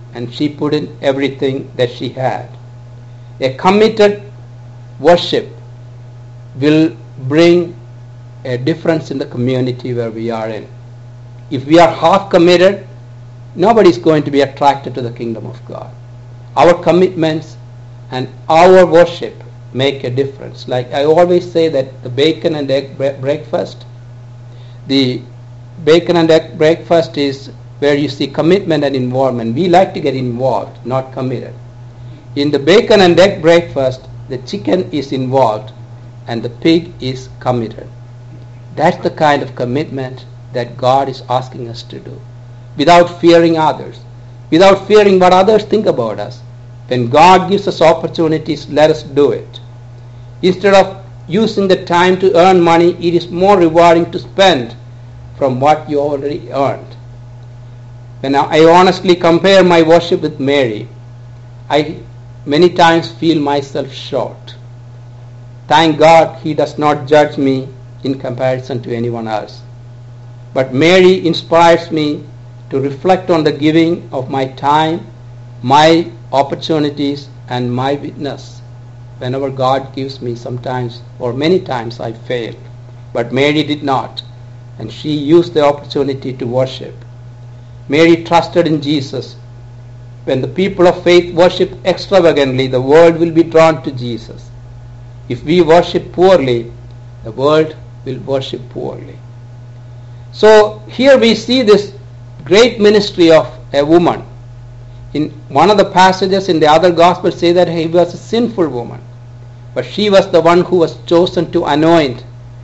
Speaker 1: and she put in everything that she had. A committed worship will bring a difference in the community where we are in. If we are half committed, nobody is going to be attracted to the kingdom of God. Our commitments and our worship make a difference. Like I always say that the bacon and egg breakfast, the bacon and egg breakfast is where you see commitment and involvement. We like to get involved, not committed. In the bacon and egg breakfast, the chicken is involved and the pig is committed. That's the kind of commitment that God is asking us to do, without fearing others, without fearing what others think about us. When God gives us opportunities, let us do it. Instead of using the time to earn money, it is more rewarding to spend from what you already earned. When I honestly compare my worship with Mary, I many times feel myself short. Thank God He does not judge me in comparison to anyone else. But Mary inspires me to reflect on the giving of my time, my opportunities, and my witness. Whenever God gives me, sometimes or many times I fail. But Mary did not, and she used the opportunity to worship. Mary trusted in Jesus. When the people of faith worship extravagantly, the world will be drawn to Jesus. If we worship poorly, the world will worship poorly. So here we see this great ministry of a woman. In one of the passages in the other gospel say that he was a sinful woman, but she was the one who was chosen to anoint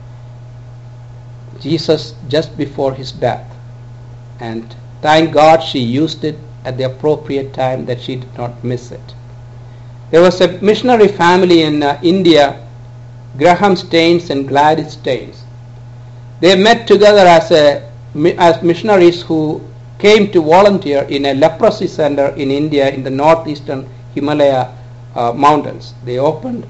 Speaker 1: Jesus just before his death. And thank God she used it at the appropriate time, that she did not miss it. There was a missionary family in India, Graham Staines and Gladys Staines. They met together as missionaries who came to volunteer in a leprosy center in India in the northeastern Himalaya mountains. They opened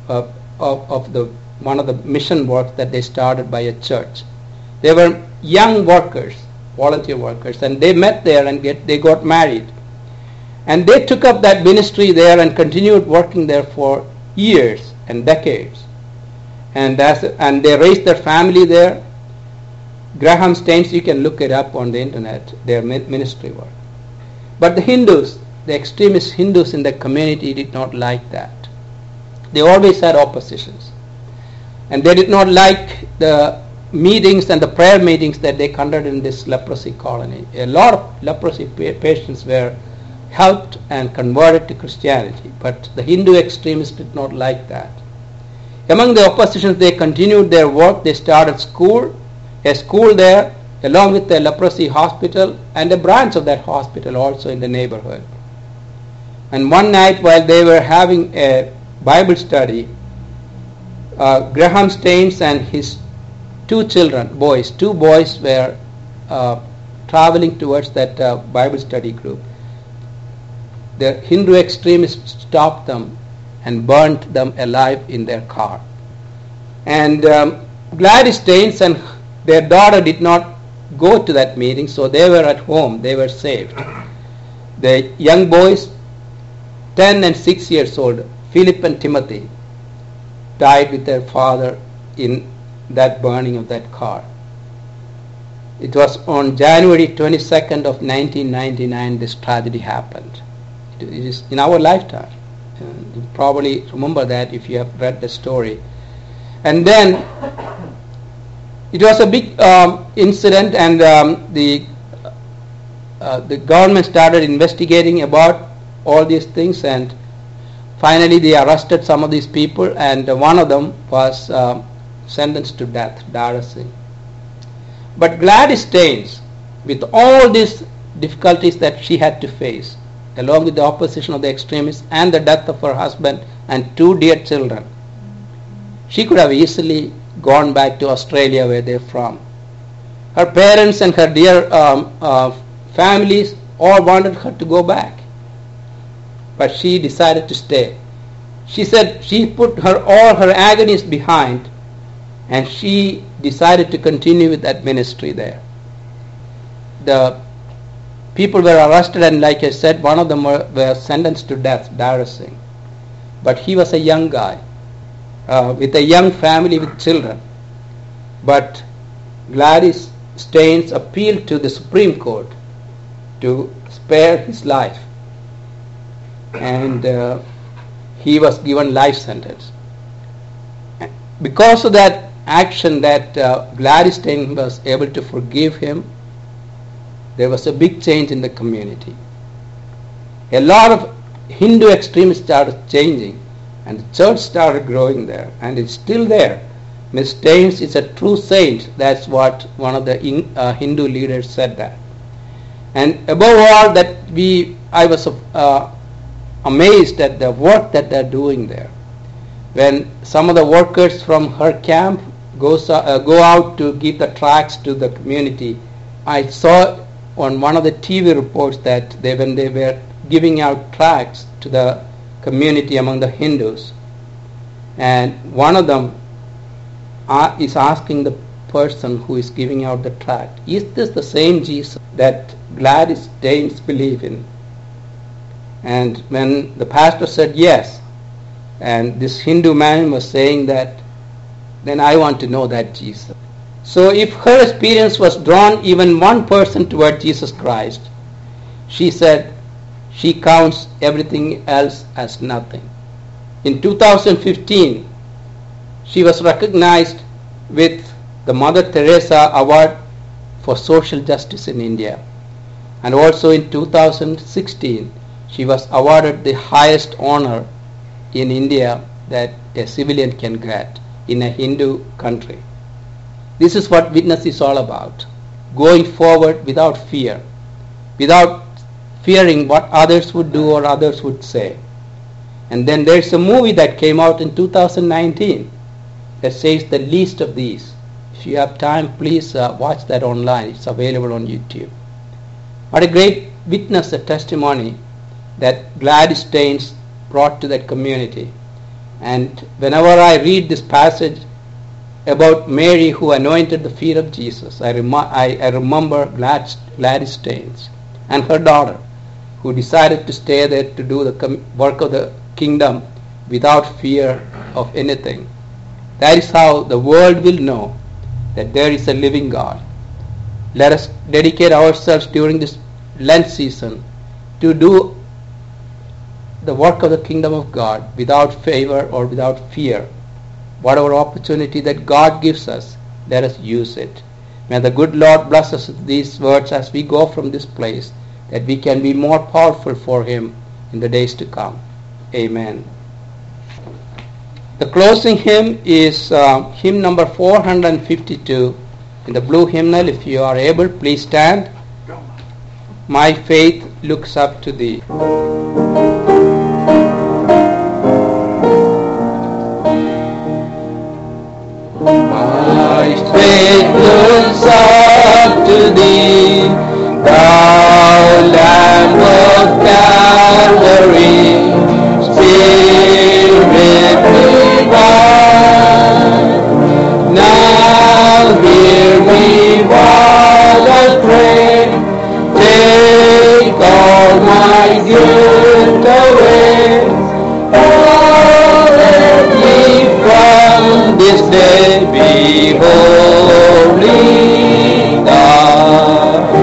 Speaker 1: one of the mission work that they started by a church. They were young workers, volunteer workers, and they met there and they got married. And they took up that ministry there and continued working there for years and decades. And they raised their family there. Graham Staines, you can look it up on the internet, their ministry work. But the Hindus, the extremist Hindus in the community, did not like that. They always had oppositions. And they did not like the meetings and the prayer meetings that they conducted in this leprosy colony. A lot of leprosy patients were helped and converted to Christianity, but the Hindu extremists did not like that. Among the oppositions, they continued their work. They started a school there, along with the leprosy hospital and a branch of that hospital also in the neighborhood. And one night while they were having a Bible study, Graham Staines and his two boys were traveling towards that Bible study group. The Hindu extremists stopped them and burnt them alive in their car. And Gladys Staines and their daughter did not go to that meeting, so they were at home. They were saved. The young boys, 10 and 6 years old, Philip and Timothy, died with their father in that burning of that car. It was on January 22nd of 1999 this tragedy happened. It is in our lifetime. You probably remember that if you have read the story. And then it was a big incident, and the government started investigating about all these things, and finally they arrested some of these people, and one of them was sentenced to death, Dara Singh. But Gladys Staines, with all these difficulties that she had to face, along with the opposition of the extremists and the death of her husband and two dear children, she could have easily gone back to Australia where they're from. Her parents and her dear families all wanted her to go back, but she decided to stay. She said she put all her agonies behind, and she decided to continue with that ministry there. The people were arrested, and like I said, one of them were sentenced to death, Dara Singh. But he was a young guy with a young family with children. But Gladys Staines appealed to the Supreme Court to spare his life, and he was given life sentence. Because of that action that Gladys Staines was able to forgive him, there was a big change in the community. A lot of Hindu extremists started changing, and the church started growing there, and it's still there. Miss Staines is a true saint. That's what one of the Hindu leaders said that. And above all, that I was amazed at the work that they're doing there. When some of the workers from her camp go out to give the tracts to the community, I saw on one of the TV reports that when they were giving out tracts to the community among the Hindus, and one of them is asking the person who is giving out the tract, is this the same Jesus that Gladys Staines believe in? And when the pastor said yes, and this Hindu man was saying that, then I want to know that Jesus. So if her experience was drawn even one person toward Jesus Christ, she said she counts everything else as nothing. In 2015, she was recognized with the Mother Teresa Award for Social Justice in India. And also in 2016, she was awarded the highest honor in India that a civilian can get in a Hindu country. This is what witness is all about. Going forward without fear, without fearing what others would do or others would say. And then there's a movie that came out in 2019 that says the least of these. If you have time, please watch that online. It's available on YouTube. What a great witness, a testimony that Gladys Staines brought to that community. And whenever I read this passage about Mary who anointed the feet of Jesus, I remember Gladys Staines and her daughter who decided to stay there to do the work of the kingdom without fear of anything. That is how the world will know that there is a living God. Let us dedicate ourselves during this Lent season to do the work of the kingdom of God without favor or without fear. Whatever opportunity that God gives us, let us use it. May the good Lord bless us with these words as we go from this place, that we can be more powerful for Him in the days to come. Amen. The closing hymn is hymn number 452 in the blue hymnal. If you are able, please stand. My faith looks up to Thee. My faith looks up to Thee, Thou Lamb of Calvary, Spirit divine. Now hear me while I pray, take all my guilt away. Oh, let me from this day be holy, God.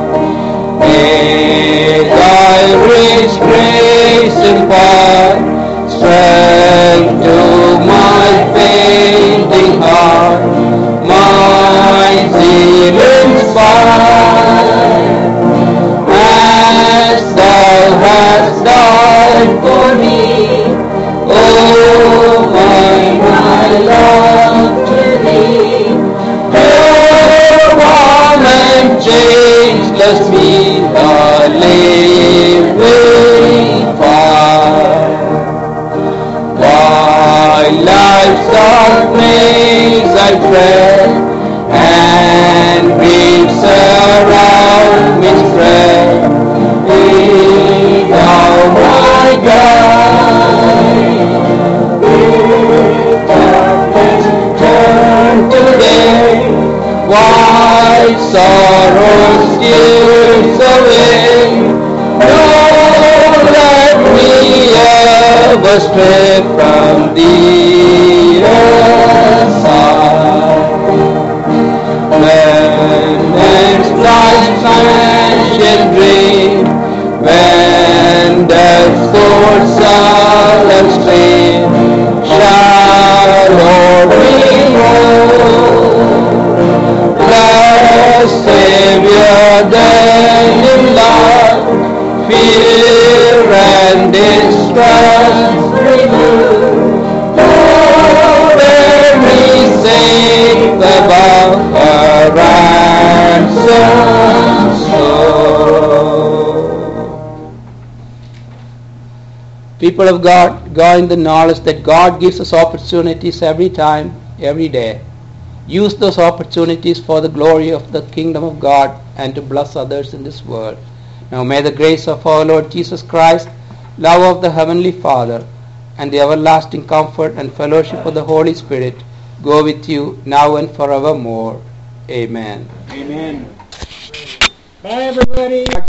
Speaker 1: May Thy rich grace impart strength to my fainting heart, my zeal inspire, as Thou hast died for me. Oh, my love to Thee, straight from the side. When life's ancient dream, when death's sword silence clean, shall o'er me roll. The Savior then in love, fear and distress remove. Oh, every saint above a ransom soul. People of God, go in the knowledge that God gives us opportunities every time, every day. Use those opportunities for the glory of the kingdom of God and to bless others in this world. Now may the grace of our Lord Jesus Christ, love of the Heavenly Father, and the everlasting comfort and fellowship of the Holy Spirit go with you now and forevermore. Amen.
Speaker 5: Amen. Bye, everybody.